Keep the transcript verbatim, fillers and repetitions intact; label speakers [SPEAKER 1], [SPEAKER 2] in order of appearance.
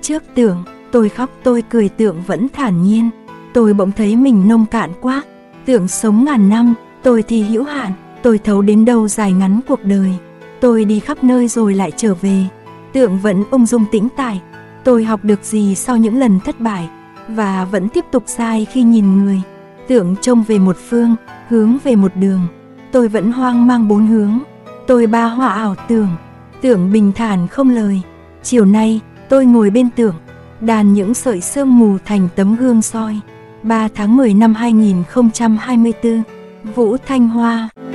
[SPEAKER 1] trước tưởng, tôi khóc tôi cười tưởng vẫn thản nhiên. Tôi bỗng thấy mình nông cạn quá, tưởng sống ngàn năm, tôi thì hữu hạn, tôi thấu đến đâu dài ngắn cuộc đời. Tôi đi khắp nơi rồi lại trở về, tưởng vẫn ung dung tĩnh tại. Tôi học được gì sau những lần thất bại, và vẫn tiếp tục sai khi nhìn người. Tưởng trông về một phương, hướng về một đường, tôi vẫn hoang mang bốn hướng. Tôi ba hoa ảo tưởng, tưởng bình thản không lời. Chiều nay, tôi ngồi bên tưởng, đàn những sợi sương mù thành tấm gương soi. ba tháng mười năm hai nghìn không trăm hai mươi tư, Vũ Thanh Hoa.